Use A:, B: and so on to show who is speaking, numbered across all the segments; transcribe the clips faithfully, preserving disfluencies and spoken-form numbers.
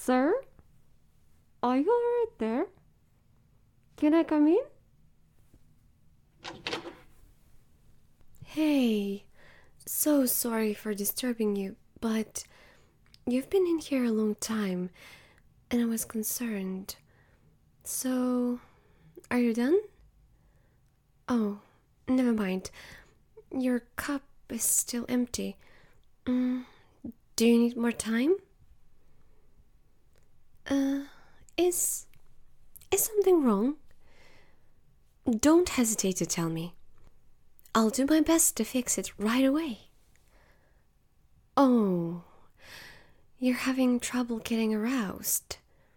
A: Sir? Are you alright there? Can I come in?
B: Hey, so sorry for disturbing you, but you've been in here a long time, and I was concerned. So, are you done? Oh, never mind. Your cup is still empty. Mm, do you need more time? Uh, is... is something wrong? Don't hesitate to tell me. I'll do my best to fix it right away. Oh, you're having trouble getting aroused.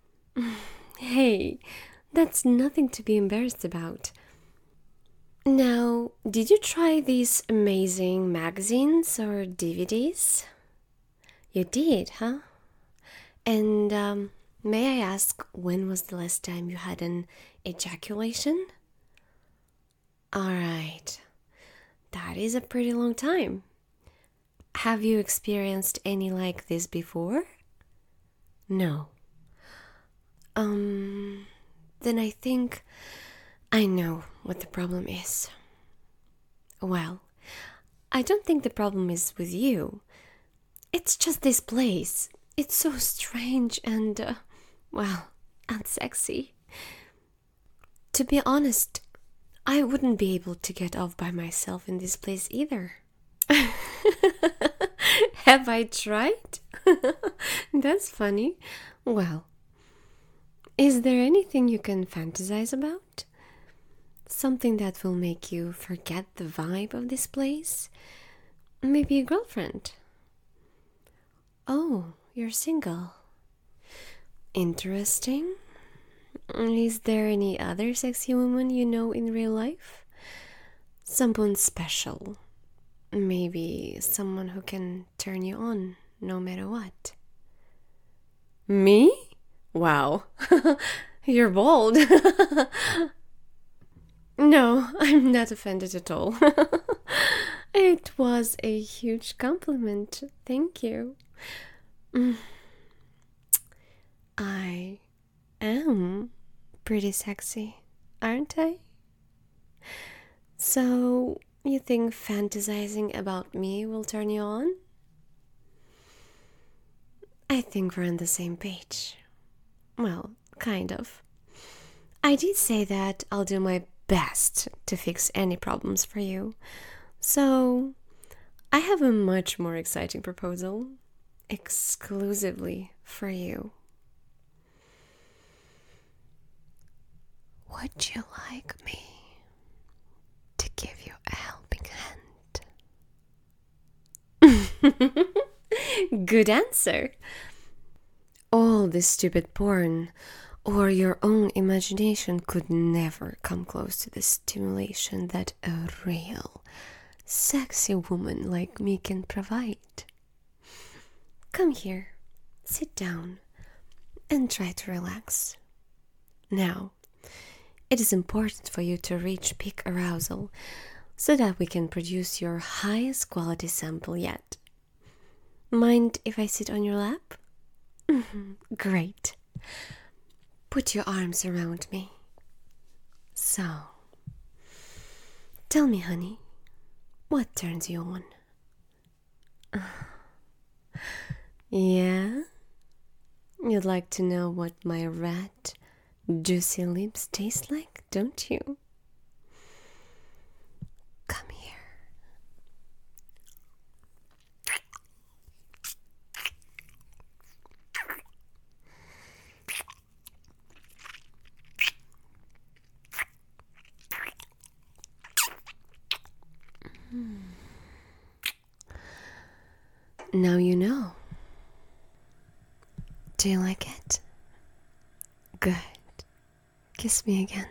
B: Hey, that's nothing to be embarrassed about. Now, did you try these amazing magazines or D V Ds? You did, huh? And um, may I ask, when was the last time you had an ejaculation? Alright, that is a pretty long time. Have you experienced any like this before? No. Um, then I think I know what the problem is. Well, I don't think the problem is with you. It's just this place. It's so strange and, uh, well, unsexy. To be honest, I wouldn't be able to get off by myself in this place either. Have I tried? That's funny. Well, is there anything you can fantasize about? Something that will make you forget the vibe of this place? Maybe a girlfriend? Oh, you're single. Interesting. Is there any other sexy woman you know in real life? Someone special. Maybe someone who can turn you on no matter what. Me? Wow. You're bold. No, I'm not offended at all. It was a huge compliment. Thank you. I am pretty sexy, aren't I? So, you think fantasizing about me will turn you on? I think we're on the same page. Well, kind of. I did say that I'll do my best to fix any problems for you. So, I have a much more exciting proposal, exclusively for you. Would you like me to give you a helping hand? Good answer. All this stupid porn or your own imagination could never come close to the stimulation that a real, sexy woman like me can provide. Come here, sit down, and try to relax. Now, it is important for you to reach peak arousal so that we can produce your highest quality sample yet. Mind if I sit on your lap? Great. Put your arms around me. So, tell me, honey, what turns you on? Yeah? You'd like to know what my red, juicy lips taste like, don't you? Come here. Now you know. Do you like it? Good. Kiss me again.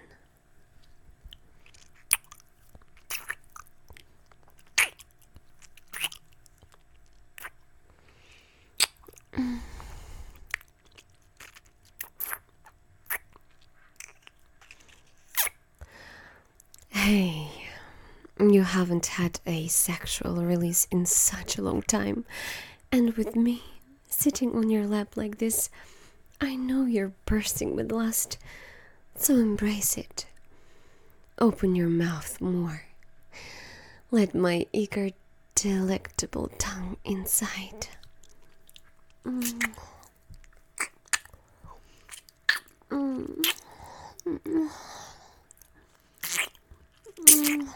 B: Hey, you haven't had a sexual release in such a long time, and with me sitting on your lap like this, I know you're bursting with lust, so embrace it. Open your mouth more. Let my eager, delectable tongue inside. Mm. Mm. Mm. Mm.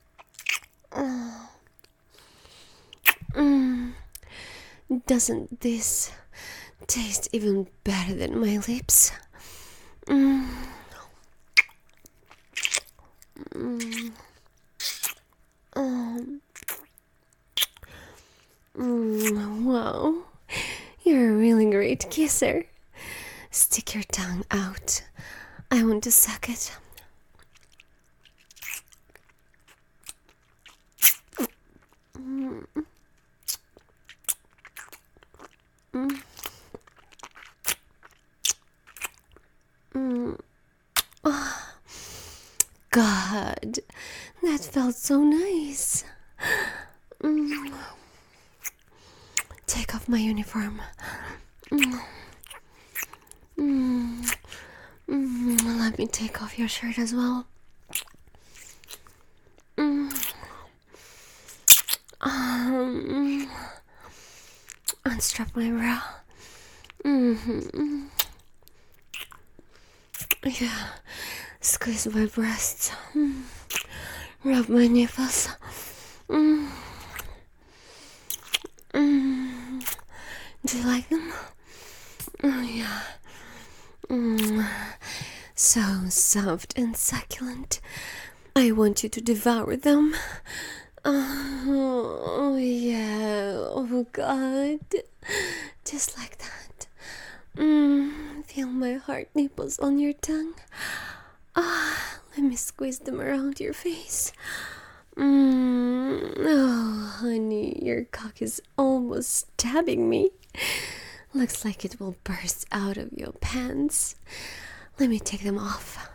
B: Mm. Doesn't this taste even better than my lips? Mm. Mm. Um. Mm. Wow, you're a really great kisser. Stick your tongue out. I want to suck it. Mm. Mm. Mm. Oh, God, that felt so nice. Mm. Take off my uniform. Mm. Mm. Mm. Let me take off your shirt as well. Mm. Um, unstrap my bra. Mm-hmm. Yeah, squeeze my breasts. Mm. Rub my nipples. Mm. Mm. Do you like them? Oh, yeah. Mm. So soft and succulent. I want you to devour them. Oh, yeah. Oh, God. Just like that. Mm. Feel my heart nipples on your tongue. Ah, let me squeeze them around your face. Mm. Oh, honey, your cock is almost stabbing me. Looks like it will burst out of your pants. Let me take them off.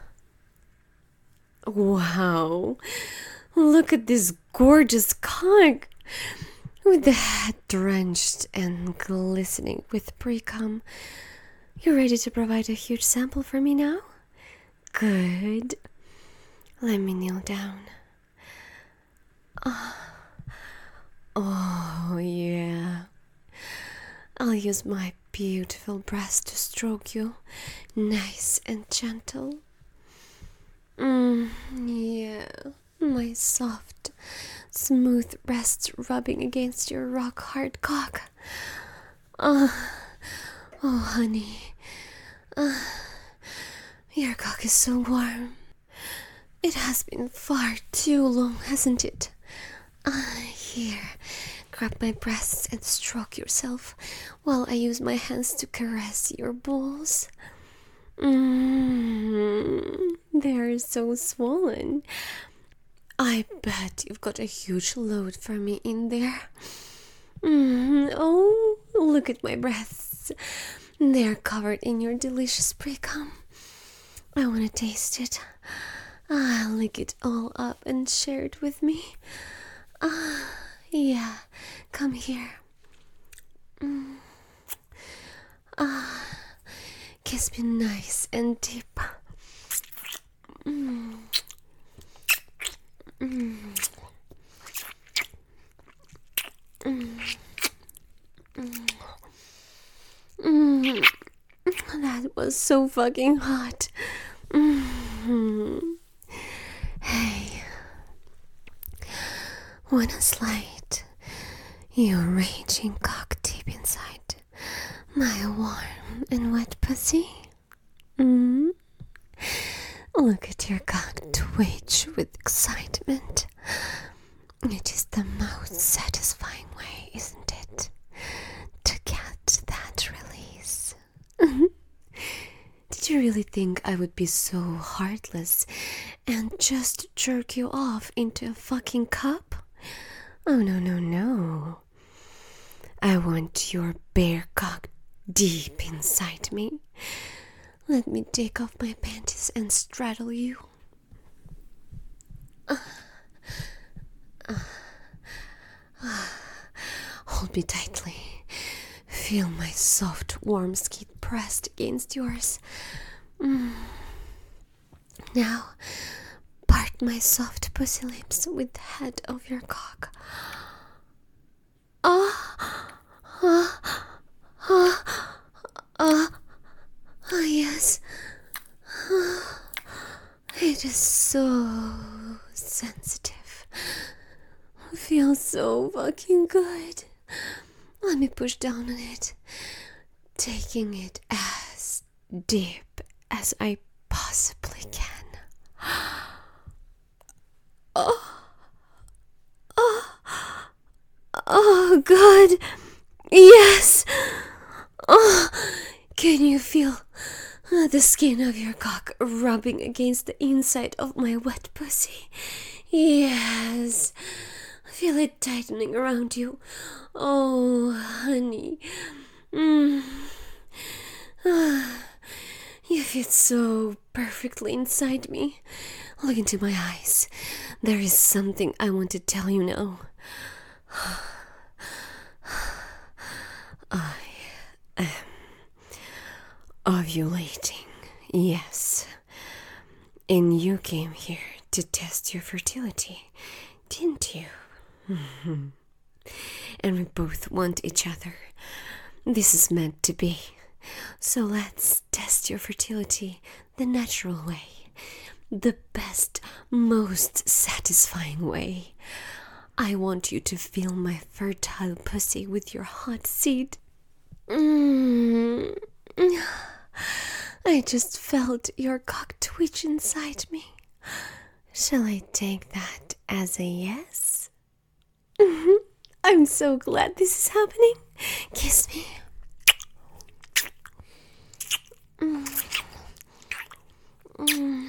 B: Wow, look at this gorgeous cock. With the head drenched and glistening with pre-cum. You ready to provide a huge sample for me now? Good. Let me kneel down. Oh, oh yeah. I'll use my beautiful breast to stroke you, nice and gentle. Mm, yeah, my soft, smooth breasts rubbing against your rock-hard cock. Oh, oh, honey. Uh, your cock is so warm. It has been far too long, hasn't it? Ah, here, grab my breasts and stroke yourself while I use my hands to caress your balls. Mmm, they're so swollen. I bet you've got a huge load for me in there. Mm, oh, look at my breasts. They're covered in your delicious pre-cum. I want to taste it. Ah, lick it all up and share it with me. Ah, yeah, come here. Mm. Ah, kiss me nice and deep. Mm. Mm. Mm. Mm. Mm. That was so fucking hot. Mm. Hey, wanna slide your raging cock deep inside my warm and wet pussy? Mm? Look at your cock twitch with excitement. It is the most satisfying way, isn't it, to get that release? Did you really think I would be so heartless and just jerk you off into a fucking cup? Oh, no, no, no. I want your bare cock deep inside me. Let me take off my panties and straddle you. Uh, uh, uh. Hold me tightly. Feel my soft, warm skin pressed against yours. Mm. Now, part my soft pussy lips with the head of your cock. Ah, ah, ah, ah, ah, yes. Ah, it is so sensitive. Feels so fucking good. Let me push down on it, taking it as deep as I possibly can. Oh, oh, oh, God, yes. Oh, can you feel uh, the skin of your cock rubbing against the inside of my wet pussy? Yes. Feel it tightening around you. Oh, honey. Mm. Ah, you fit so perfectly inside me. Look into my eyes. There is something I want to tell you now. I am ovulating. Yes. And you came here to test your fertility, didn't you? And we both want each other. This is meant to be. So let's test your fertility the natural way. The best, most satisfying way. I want you to feel my fertile pussy with your hot seed. Mm. I just felt your cock twitch inside me. Shall I take that as a yes? Mm-hmm. I'm so glad this is happening. Kiss me. Mm. Mm.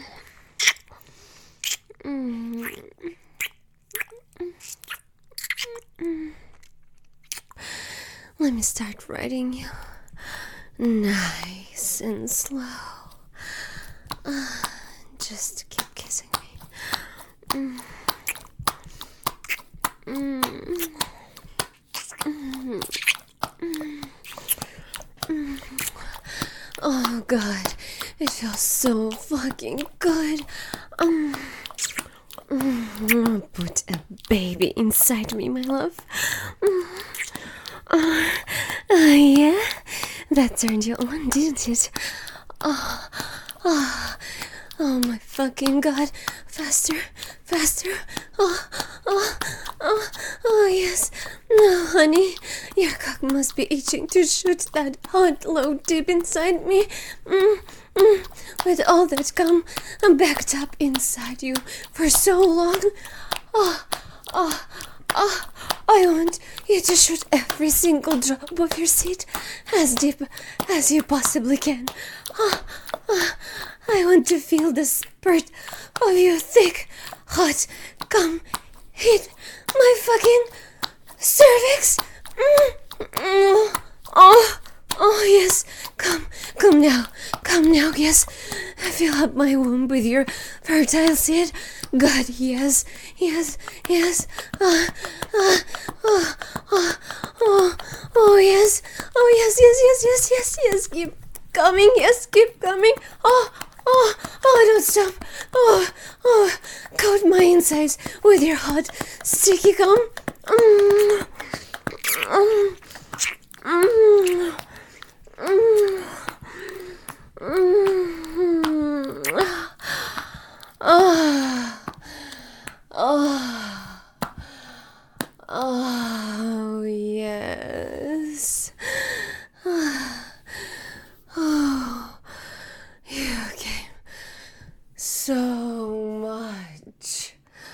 B: Mm. Mm. Let me start riding you. Nice and slow. Uh, just keep kissing me. Mm. Mm. Mm. Mm. Oh God, it feels so fucking good. Um, mm. Put a baby inside me, my love. Mm. Uh, uh, yeah, that turned you on, didn't it? Oh, oh, oh my fucking God. Faster, faster. Oh, oh, oh, oh, yes. No, honey, your cock must be itching to shoot that hot load deep inside me. Mm, mm. With all that cum backed up inside you for so long. Oh, oh, oh, I want you to shoot every single drop of your seed as deep as you possibly can. Oh, oh, I want to feel the spurt of your thick, hot cum hit my fucking cervix. Mm, mm, oh, oh yes, come, come now, come now, yes. Fill up my womb with your fertile seed. God, yes, yes, yes. Uh, uh, oh, oh, oh, oh, yes, oh, yes, yes, yes, yes, yes, yes. Keep coming, yes, keep coming. Oh, oh, oh, don't stop. Oh, oh, coat my insides with your hot, sticky cum. Mm, mm, mm, mm, mm. Oh, oh, oh, yes. Oh, you came so much.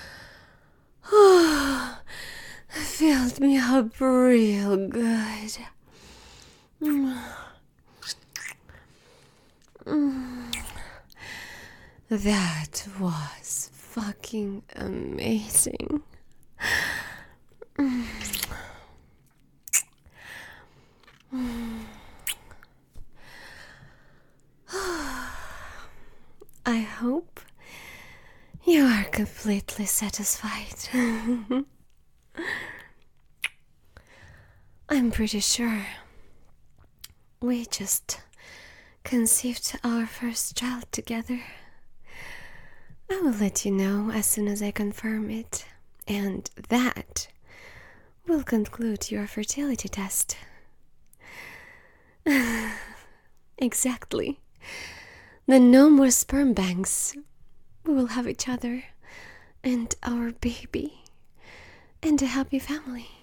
B: Oh, filled me up real good. Mm. Mm. That was fucking amazing. Mm. Mm. I hope you are completely satisfied. I'm pretty sure we just conceived our first child together. I will let you know as soon as I confirm it, and that will conclude your fertility test. Exactly. Then no more sperm banks. We will have each other and our baby and a happy family.